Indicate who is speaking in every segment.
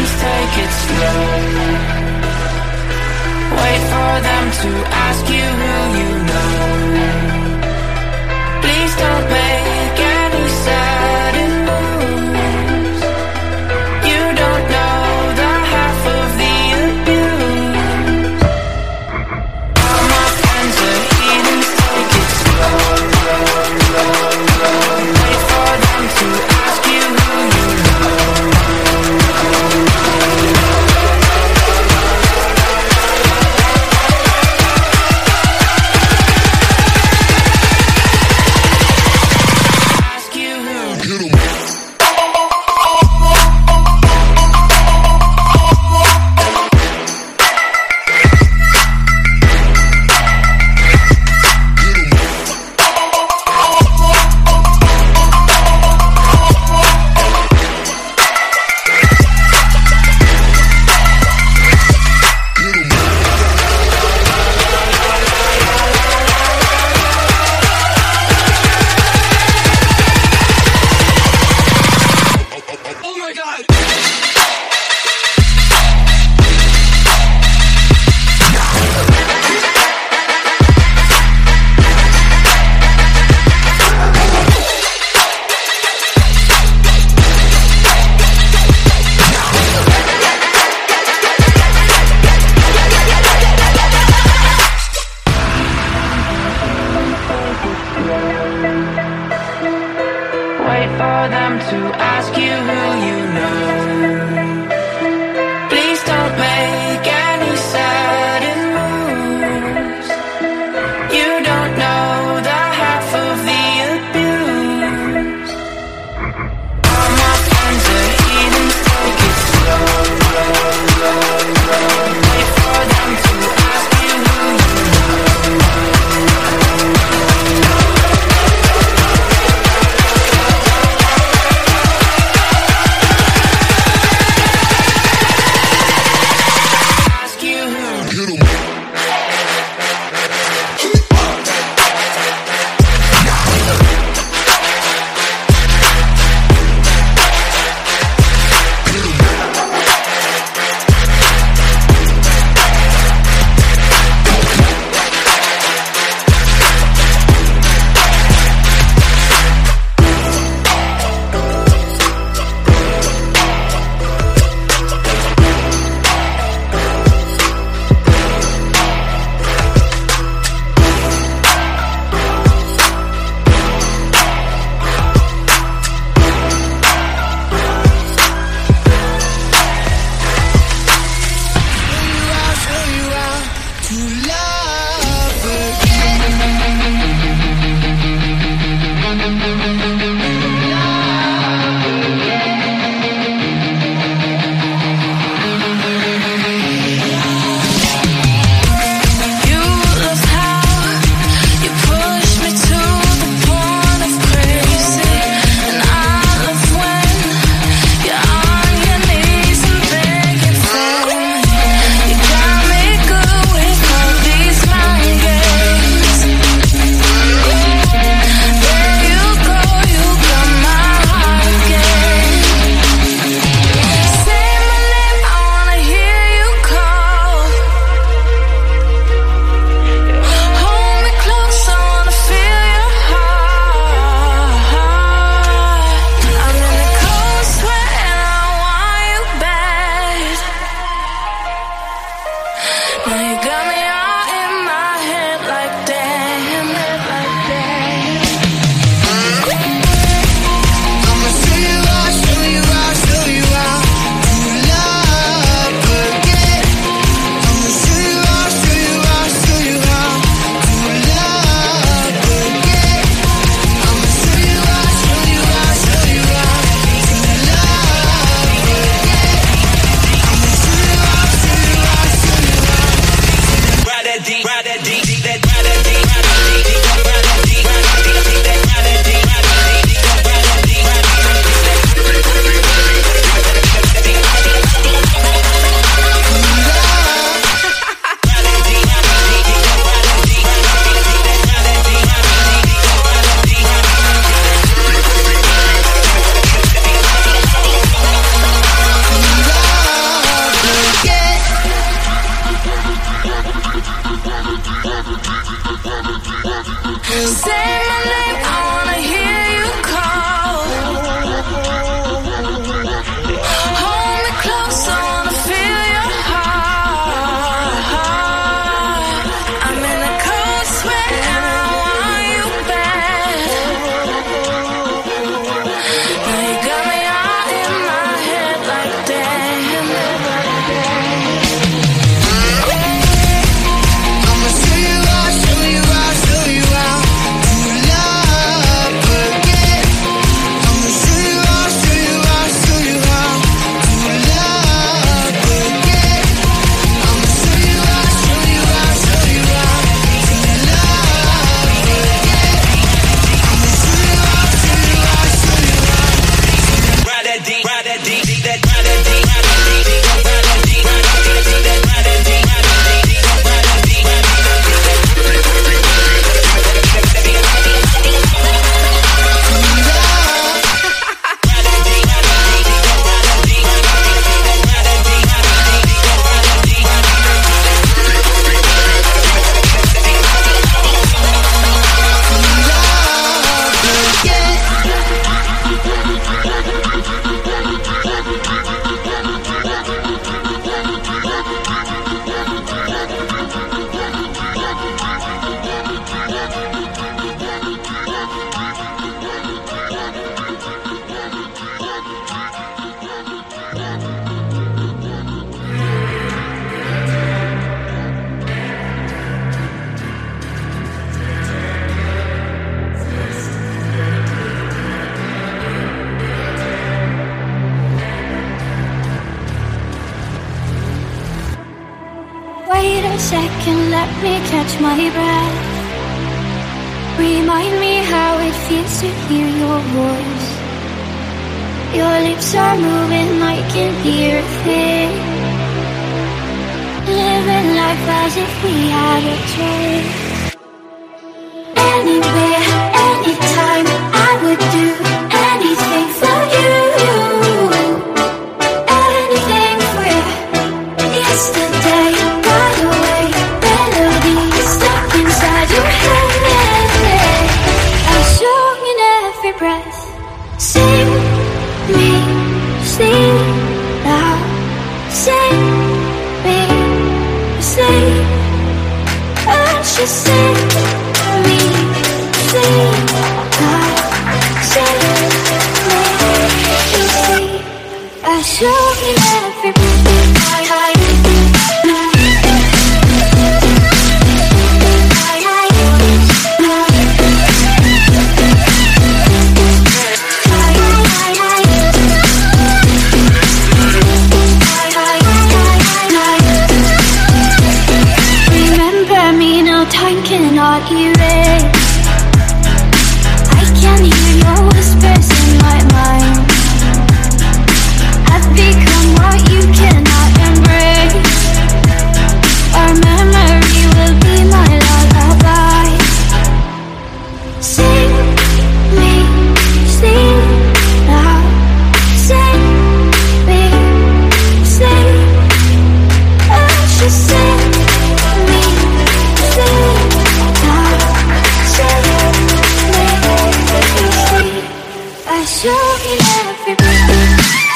Speaker 1: feelings, take it slow. Wait for them to ask you who you know. Please don't make any sudden moves. You don't know the half of the abuse. All my friends are heathens, take it slow. Wait for them to ask you who you know.
Speaker 2: second, let me catch my breath. Remind me how it feels to hear your voice. Your lips are moving, I can hear a thing. Living life as if we had a choice. Anywhere, anytime, I would do anything for you. Anything for you. Yesterday got away, melody stuck inside your head. A song in every breath. Sing me, sing now. Sing me, sing. And she sing me, sing now. Sing me, sing. A song in every breath. Time cannot erase. I can hear your whispers in my mind. I've become what you cannot embrace. Our memory will be my lullaby. Sing me, sing now. Sing me, sing. And she sing me, sing. I show you every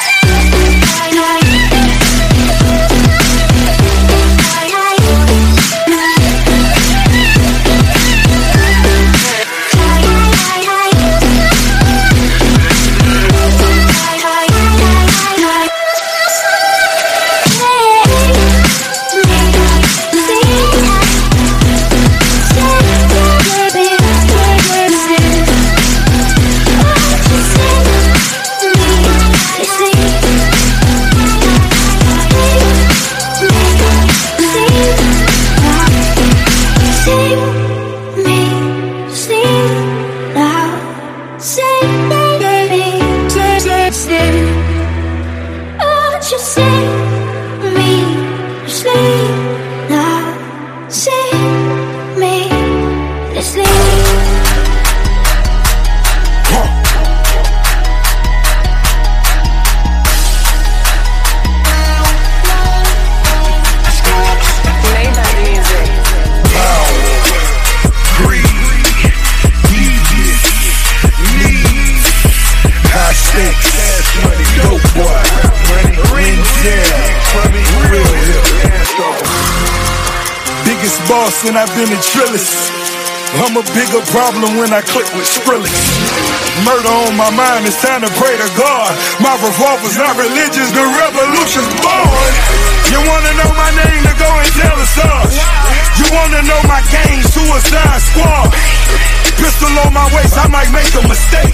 Speaker 3: boss and I've been a trillist. I'm a bigger problem when I click with Skrillex. Murder on my mind, it's time to pray to God. My revolver's not religious, the revolution's born. You wanna know my name, to go and tell us us. You wanna know my gang, Suicide Squad. Pistol on my waist, I might make a mistake.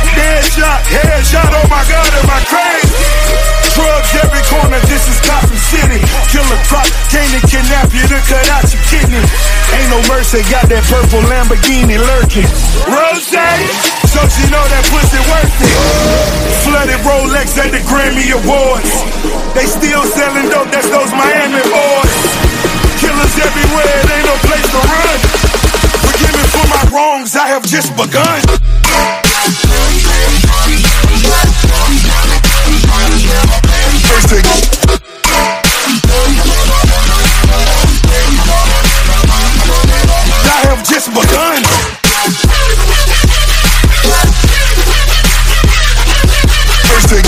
Speaker 3: Headshot, oh my God, am I crazy? Drugs every corner, this is Gotham City. Killer Croc, came to kidnap you to cut out your kidney. Ain't no mercy, got that purple Lamborghini lurking. Rose, so she know that pussy worth it. Flooded Rolex at the Grammy Awards. They still selling dope, that's those Miami boys. Killers everywhere, it ain't no place to run. Forgive me for my wrongs, I have just begun. First thing. I have just begun. First thing.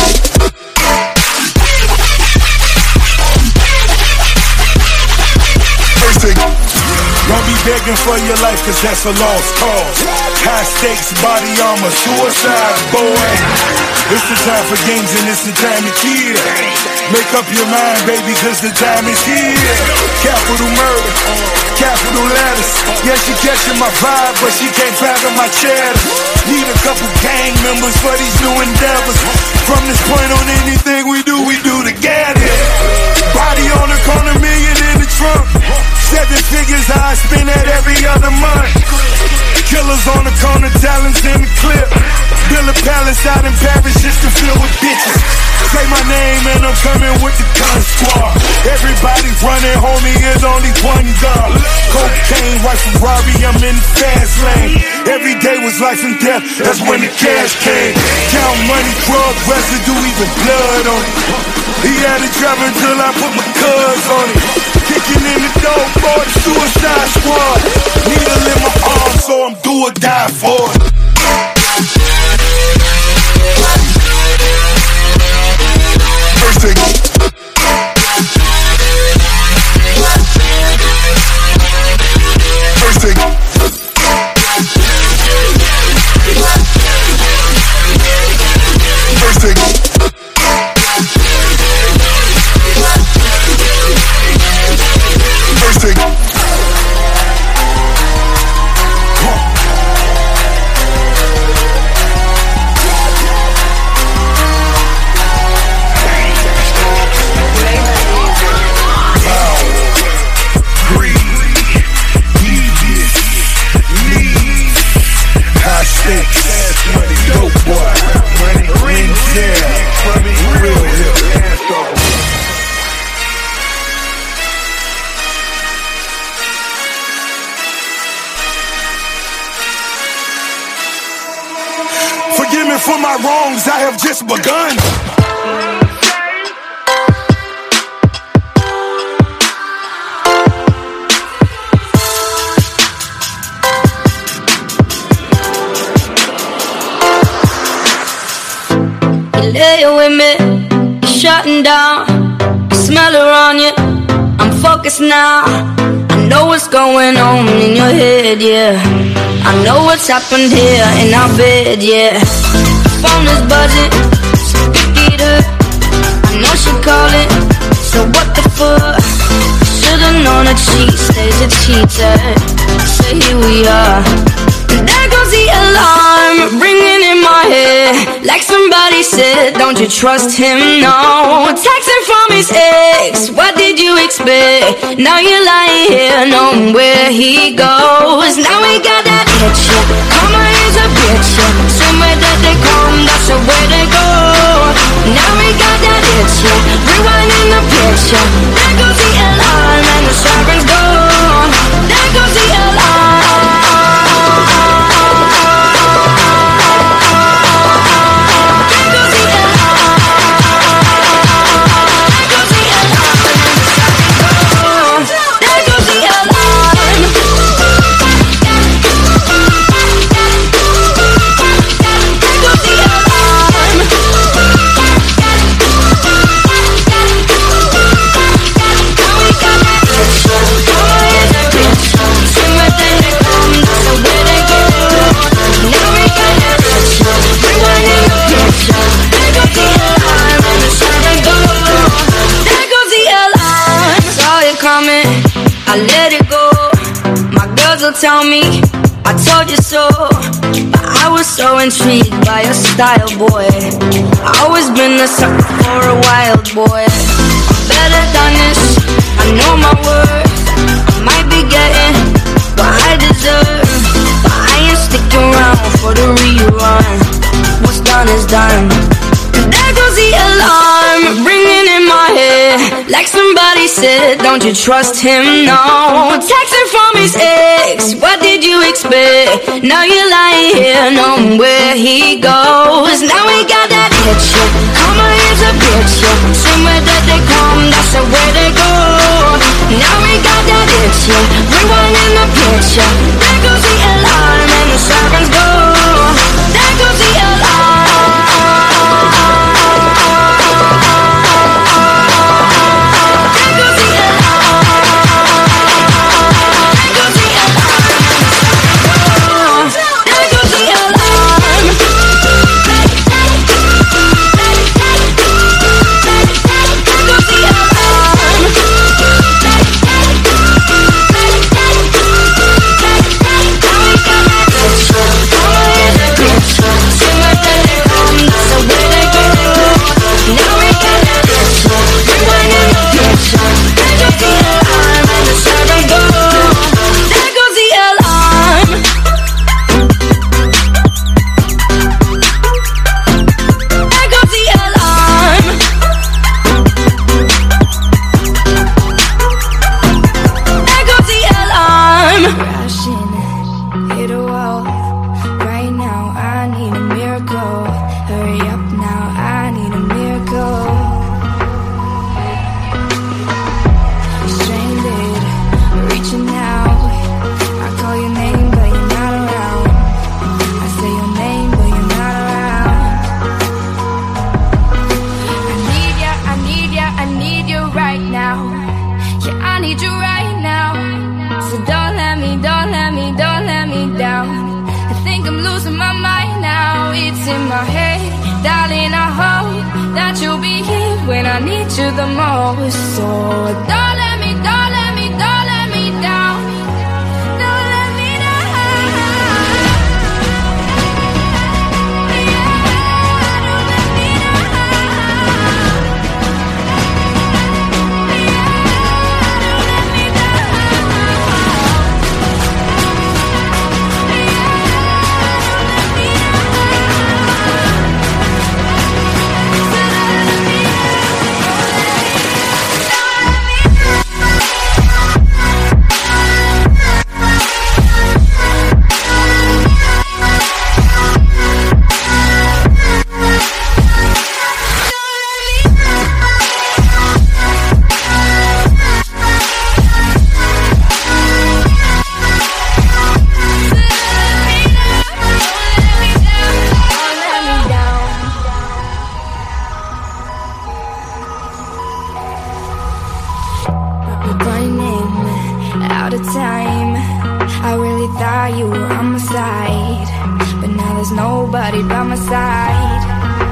Speaker 3: First thing. Don't be begging for your life, cause that's a lost cause. High stakes, body armor, suicide, boy. It's the time for games and it's the time to kill. Make up your mind, baby, cause the time is here. Capital murder, capital letters. Yeah, she catching my vibe, but she can't fathom my cheddar. Need a couple gang members for these new endeavors. From this point on, anything we do together. Body on the corner, million in the trunk. killers on the corner, talents in the clip. Build a palace out in Paris just to fill with bitches. Say my name and I'm coming with the gun squad. Everybody running, homie, is only one gun. Cocaine, white Ferrari, I'm in the fast lane. Every day was life and death, that's when the cash came. Count money, drug residue, even blood on it. He had it driving till I put my cuz on it. Kicking in the door for the suicide squad. Needle in my arm, so I'm do or die for it. First thing. First thing. First thing. First thing. Forgive me for my wrongs, I have just begun.
Speaker 2: You lay with me, you're shutting down. I smell her on you, I'm focused now. I know what's going on in your head, yeah. I know what's happened here in our bed, yeah. Phone is buzzing, so pick it up. I know she calling, so what the fuck? Should've known a cheat stays a cheater. So here we are. And there goes the alarm, ringing in my head. Like somebody said, don't you trust him, no. Texting from his ex, what did you expect? Now you're lying here, knowing where he goes. Now we got that itch, yeah. Karma is a bitch, yeah. Somewhere that they come, that's the way they go. Now we got that itch, yeah. Rewinding the picture. There goes the alarm and the sirens go. There goes the alarm. I let it go. My girls will tell me I told you so. But I was so intrigued by your style, boy. I always been the sucker for a wild boy. I'm better than this, I know my worth. I might be getting what I deserve, but I ain't sticking around for the rerun. What's done is done. And there goes the alarm, ringing in my head. Like somebody said, don't you trust him, no. Texting from his ex, what did you expect? Now you're lying here, knowing where he goes. Now we got that itch, yeah. Karma is a bitch, yeah. Somewhere that they come, that's the way they go. Now we got that itch, yeah. Rewinding the picture. There goes the alarm and the sirens go. There goes the alarm. I need you the most. So don't let me, don't let me, don't let me down. Don't let me down. Yeah, don't let me down. Out of time, I really thought you were on my side, but now there's nobody by my side.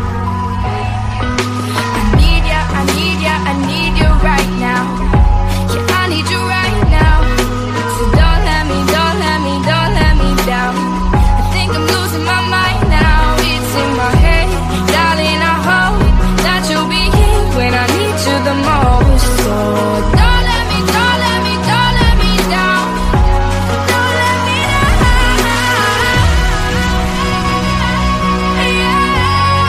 Speaker 2: I need ya, I need ya, I need you right now. Yeah, I need you right now. So don't let me, don't let me, don't let me down. I think I'm losing my mind now. It's in my head, darling, I hope that you'll be here when I need you the most. So don't let me, don't let me, don't let me down. Don't let me down. Yeah.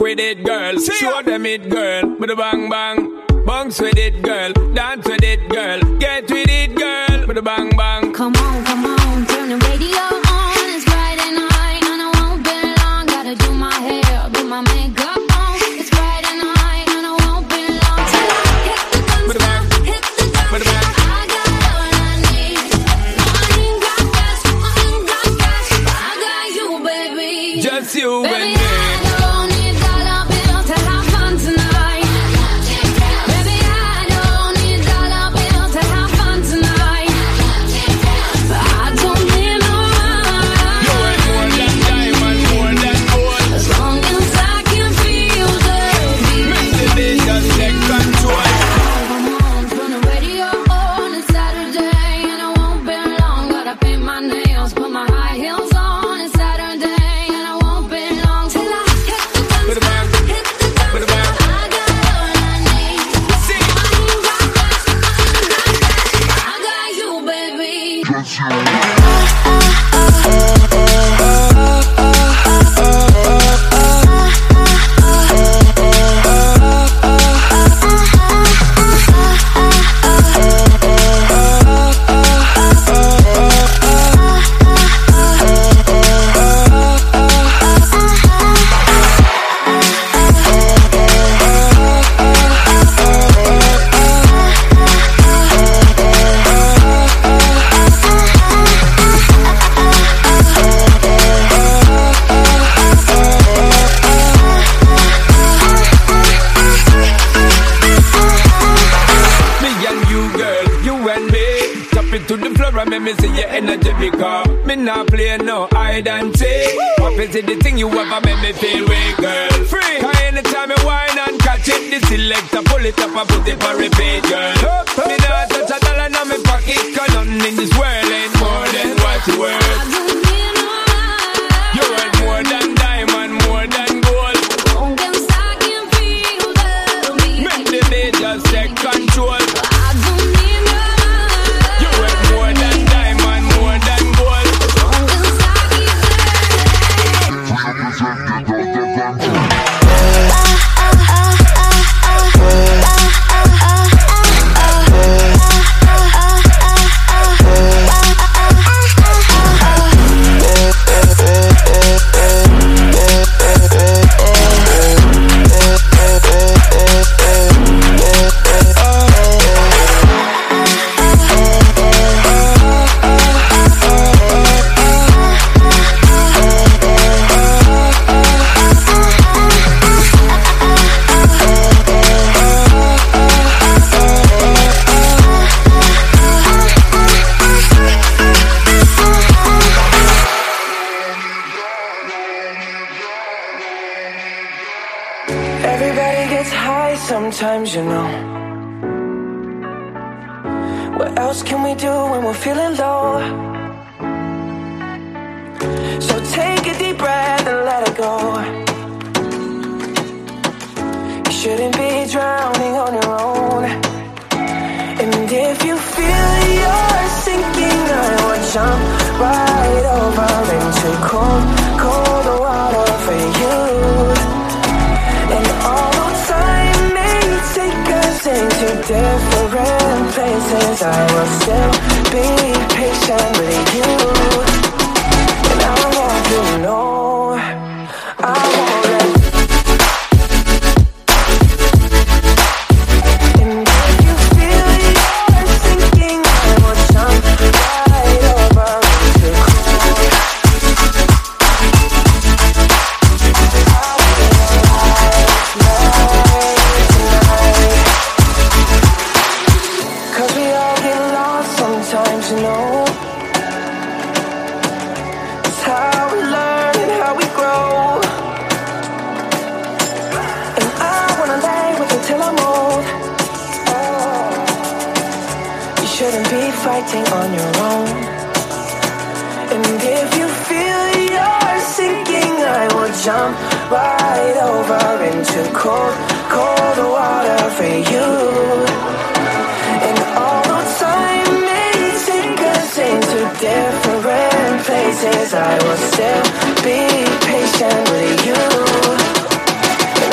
Speaker 4: with it, girl. Show them it, girl. With a bang bang. Bounce with it, girl. Dance with it, girl. Get with it, girl. With a bang bang.
Speaker 5: Come on, turn the radio on. It's Friday night and I won't be long. Gotta do my hair, put my makeup on. It's Friday night and I won't be long. Till I hit the guns down, hit the guns down. I got all I need. I ain't got cash, I got you, baby.
Speaker 4: Just you, baby. Me see your energy because me not play no hide and seek. What is the thing you ever make me feel weak, girl? Free. Cause anytime me whine and catch it, the selector pull it up and put it for repeat, girl. Me not touch a dollar in my pocket, cause nothing in this world ain't more than what you worth. You worth more than diamond, more than gold. Make the beat just take control.
Speaker 6: Sometimes, you know. What else can we do when we're feeling low? So take a deep breath and let it go. You shouldn't be drowning on your own. And if you feel you're sinking, I will jump right over into cold, cold water for you. And although time may take us into different places, I will still be patient with you. And I want you to know I won't let. And if you feel you're sinking, I will jump right over into cold. Cause we all get lost sometimes, you know. It's how we learn and how we grow. And I wanna lay with you till I'm old. You shouldn't be fighting on your own. And if you feel you're sinking, I will jump right over into cold, cold water for you. And although time may take us into different places, I will still be patient with you.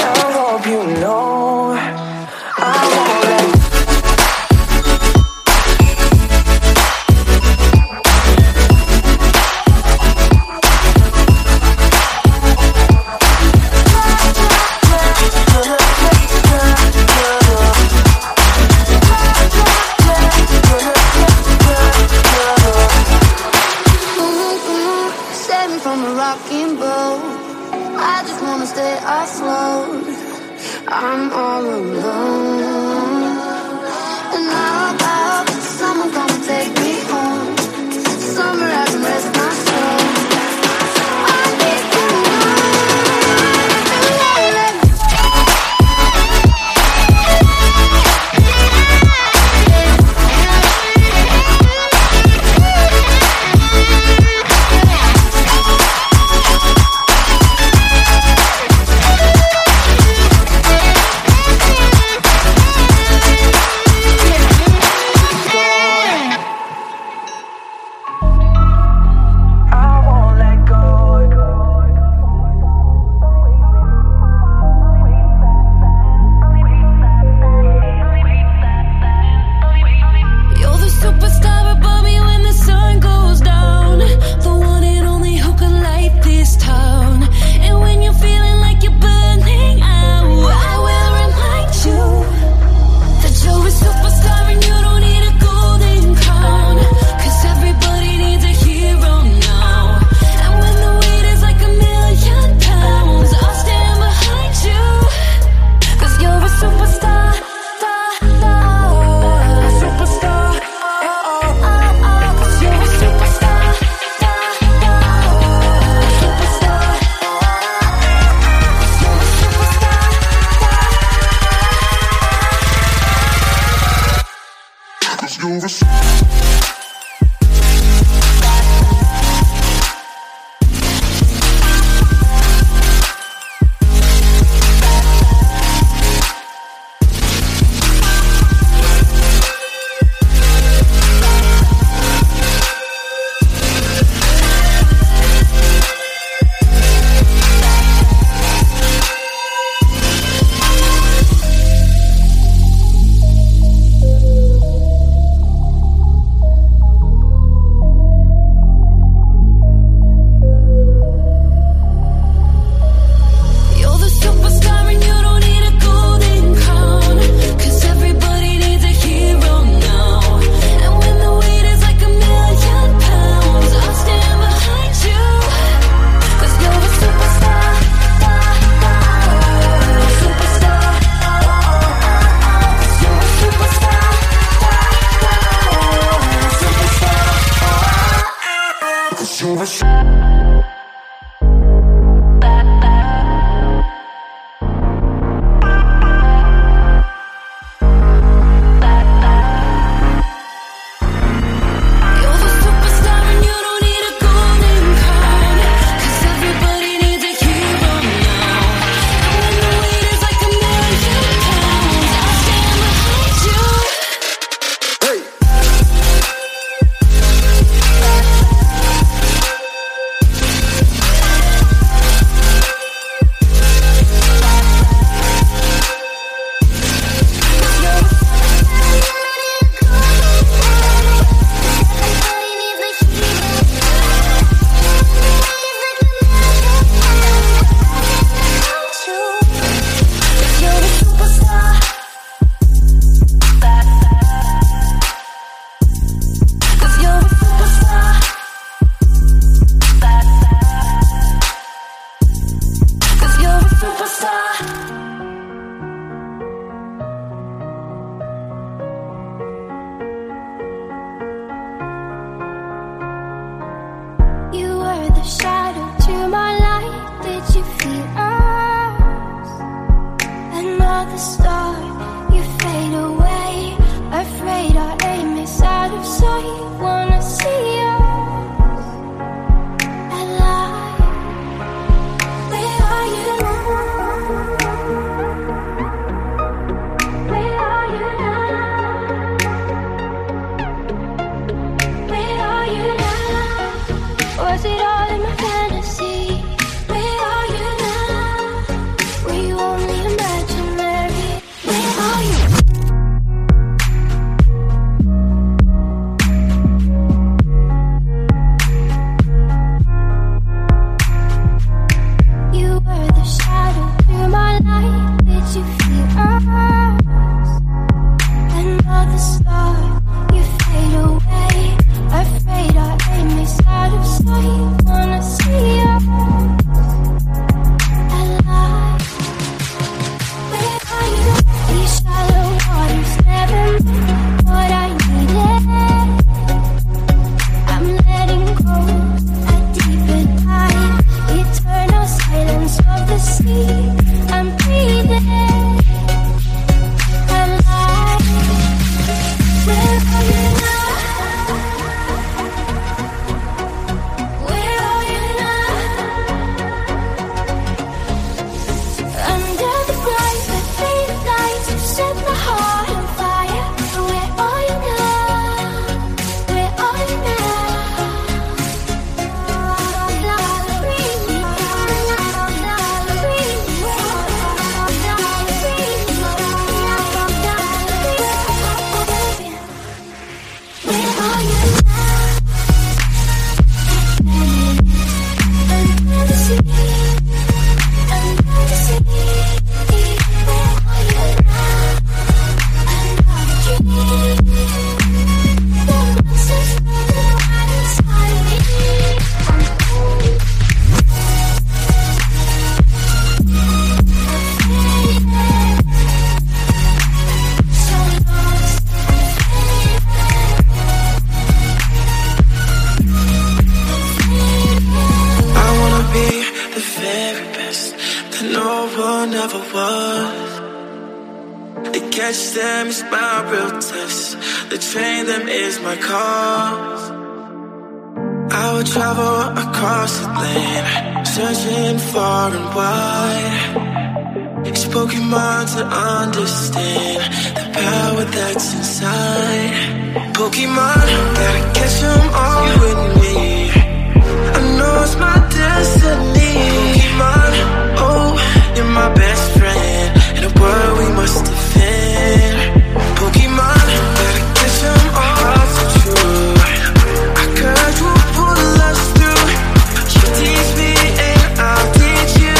Speaker 6: catch them is my real test. The train them is my cause. I would travel across the land, searching far and wide. It's Pokemon to understand the power that's inside. Pokemon, gotta catch them all with me. I know it's my destiny. Pokemon, oh, you're my best friend in a world we must defend. Pokemon, gotta catch them all so true. I could you pull us through. You teach me and I'll teach you.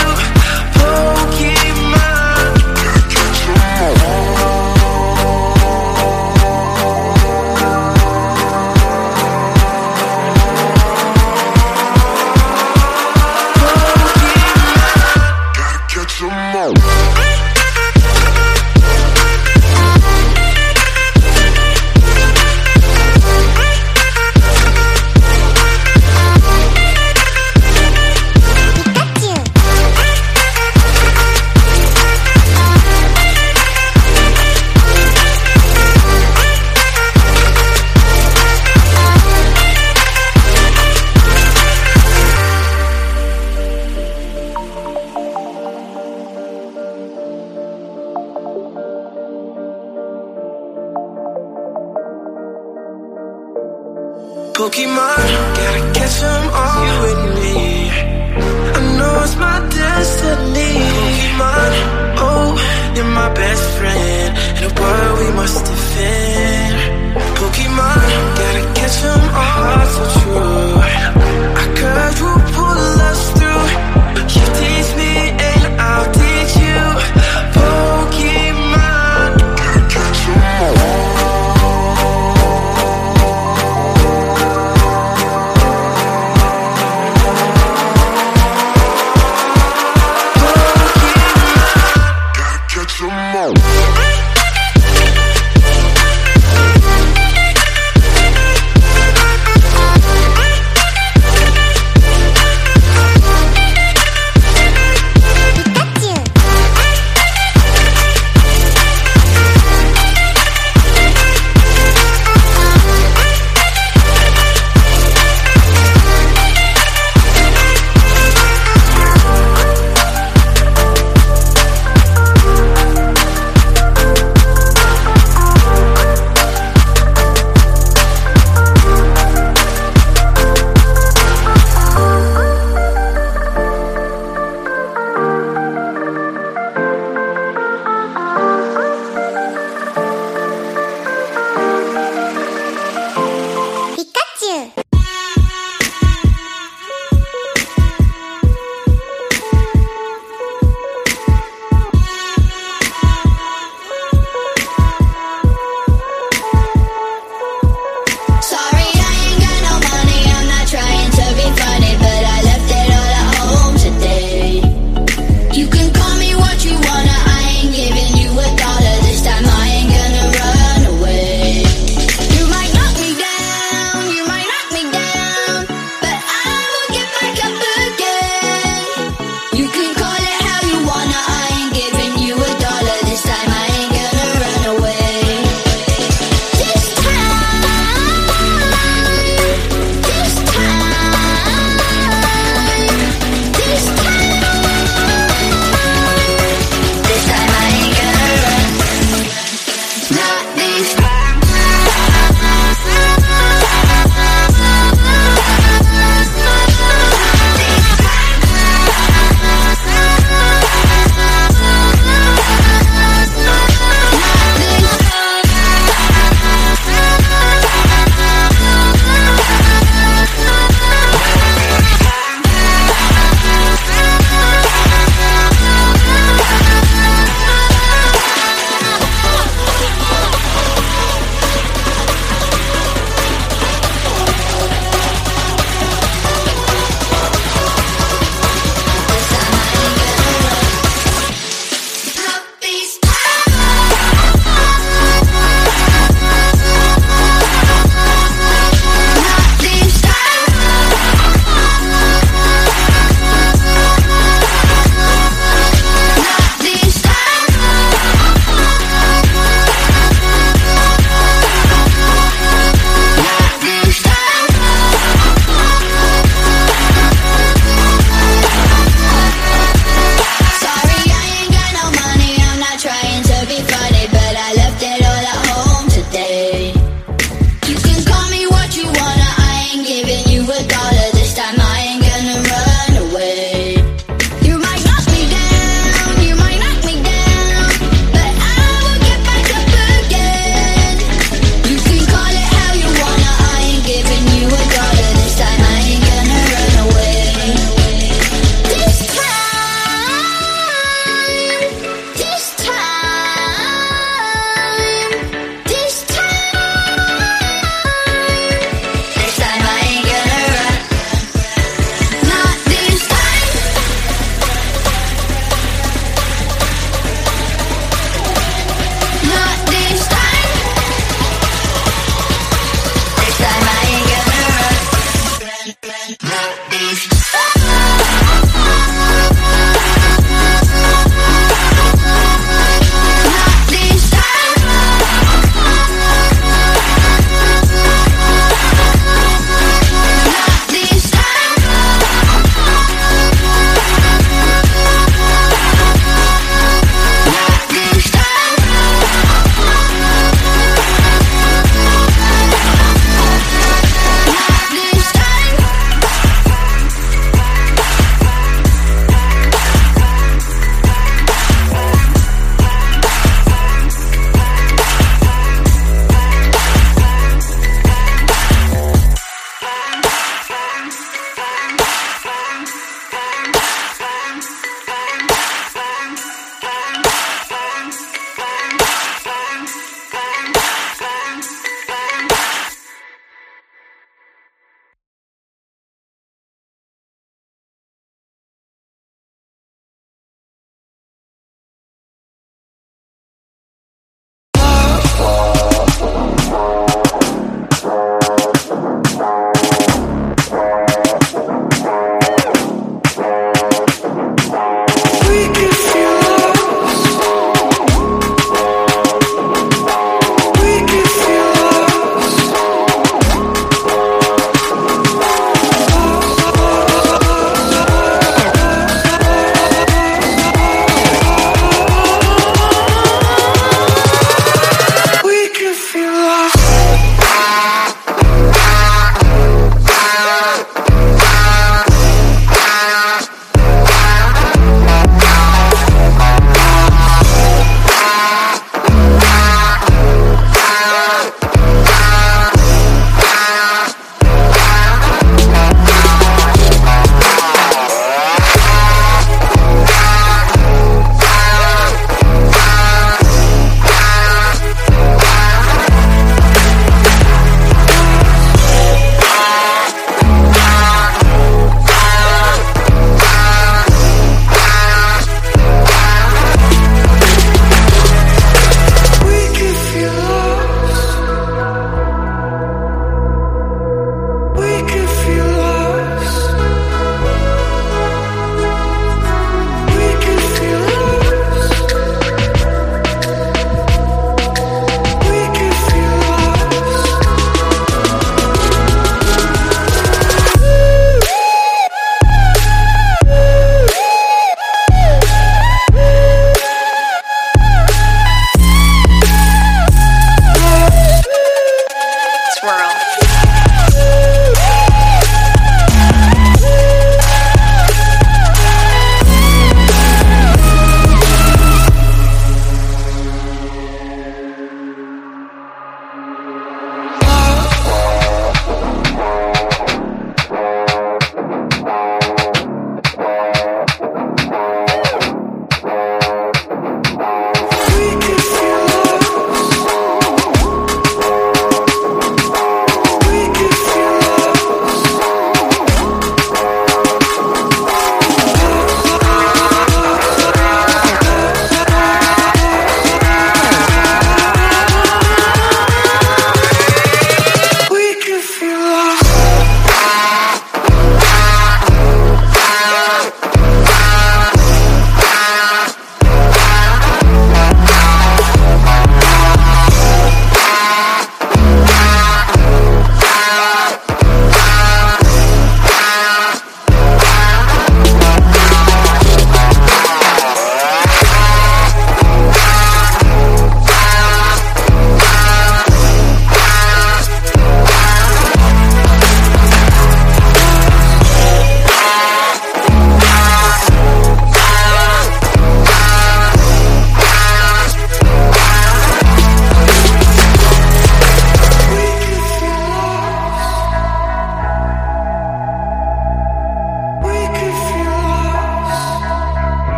Speaker 6: Pokemon, gotta catch them all. Pokemon, gotta catch them all with me. I know it's my destiny. Pokemon, oh, you're my best friend in a world we must defend. Pokemon, gotta catch them all so true. I could you pull us through. You teach me and I'll teach you. Pokemon, gotta catch them all. Catch 'em all.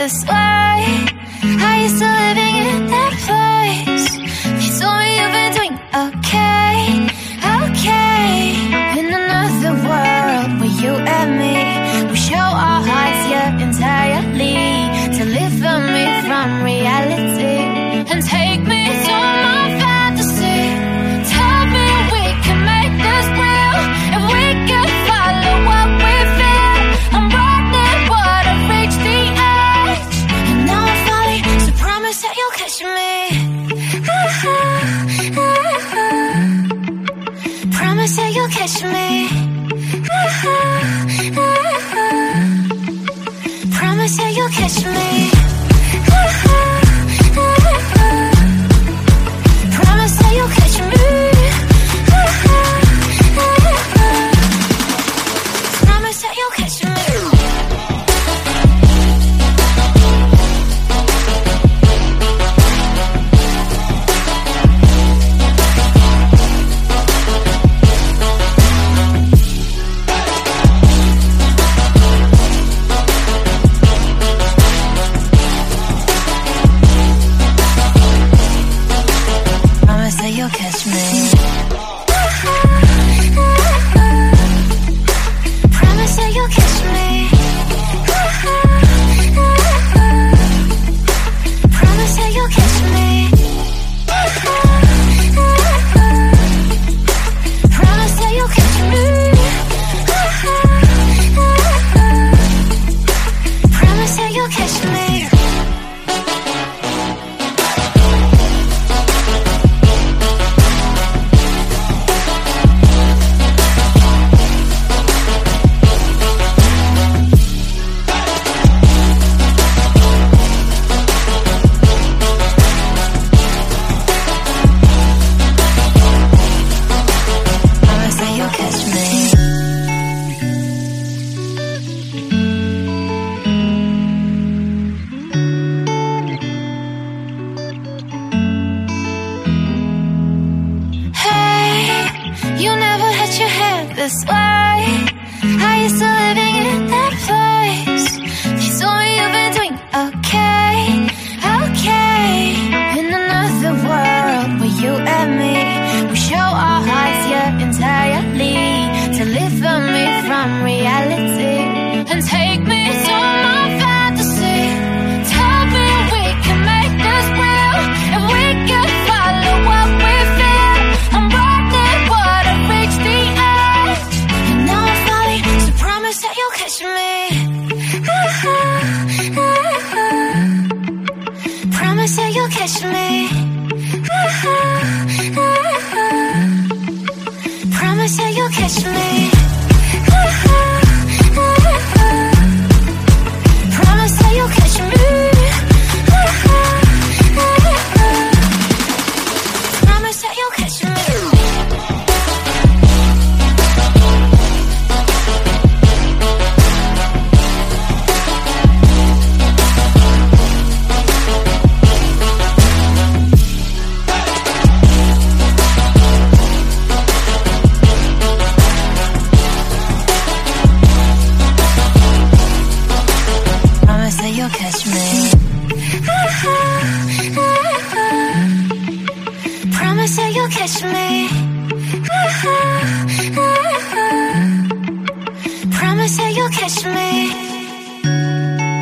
Speaker 5: this way. Are you still living in that place? You told me you've been doing okay, okay. In another world where you and me, we show our hearts, yeah, entirely. Deliver me from reality and take me to my fantasy. Tell me we can make this real, if we can follow what we feel. I'm running but I've reached the edge, and now I'm falling, so promise that you'll catch me. Promise that you'll catch me. Promise that you'll catch me. Promise that you'll catch me. Promise that you'll catch me. Promise that you'll catch me. Promise that you'll catch me. Promise that you'll catch me. Promise that you'll catch me. Promise that you'll catch me. Promise that you'll catch me. Hey, you never had your head this way. Are you still living in that place? You told me you've been doing okay, okay. In another world where you and me, we show our hearts, yeah, entirely. Deliver me from reality and take me to my fantasy. Tell me we can make this real, if we can follow what we feel. I'm running but I've reached the edge, and now I'm falling, so promise that you'll catch me. Promise that you'll catch me. Promise that you'll catch me. Promise that you'll catch me. Promise that you'll catch me. Promise that you'll catch me. Promise that you'll catch me. Promise that you'll catch me.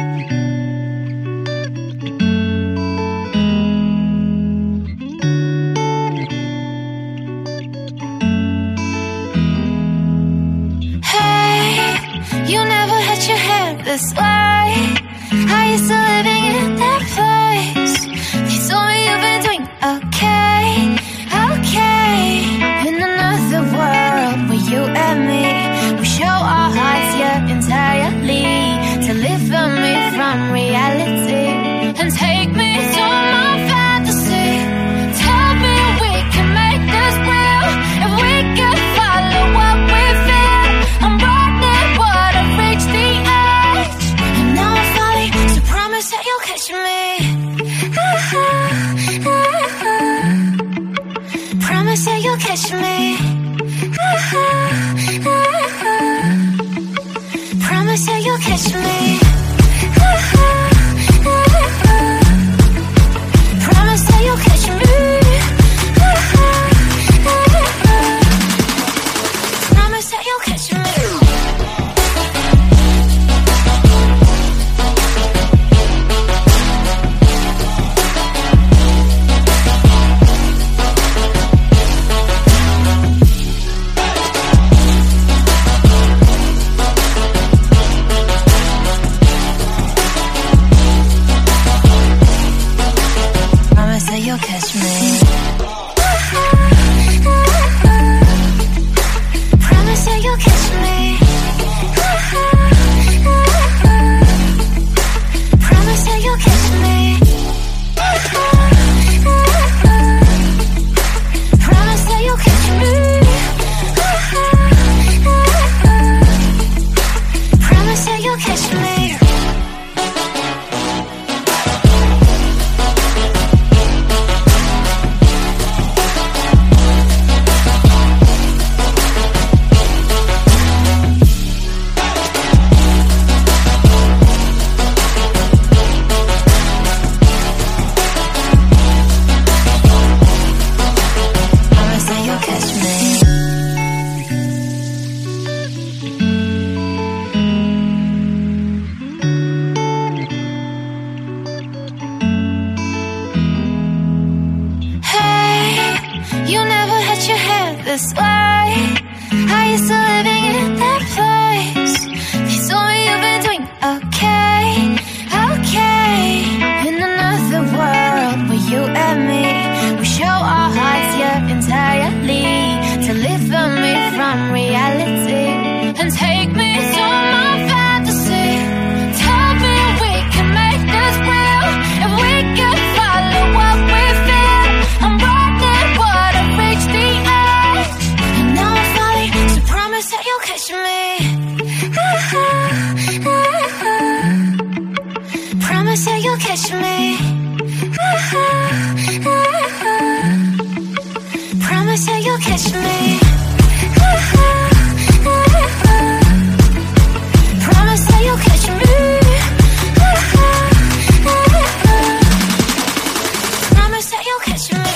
Speaker 5: Hey, you never had your head this way. Are you still living in that place? You told me you've been doing okay, okay. In another world where you and me, we show our hearts, yeah, entirely. Deliver me from reality and take me to my fantasy. Tell me we can make this real, if we can follow what we feel. I'm running but I've reached the edge, and now I'm falling, so promise that catch me. Promise that you'll catch me. Promise that you'll catch me. Promise that you'll catch me. Promise that you'll catch me. This way, are you still living in that place? They told me you've been doing okay, okay. In another world where you and me, we show our hearts, yeah, entirely, to deliver me from reality and take me to my fantasy. Tell me we can make this real, if we can follow what we feel. I'm running, but I've reached the edge. Now I'm falling, so promise that you'll catch me. Promise that you'll catch me. Promise that you'll catch me. Promise that you'll catch me. Promise that you'll catch me.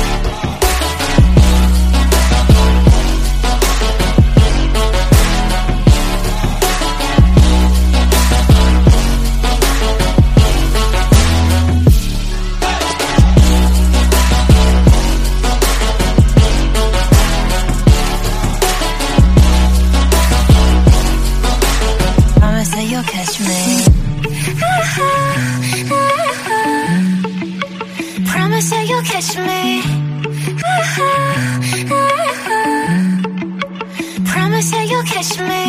Speaker 5: Catch me. Promise that you'll catch me. Promise that you'll catch me.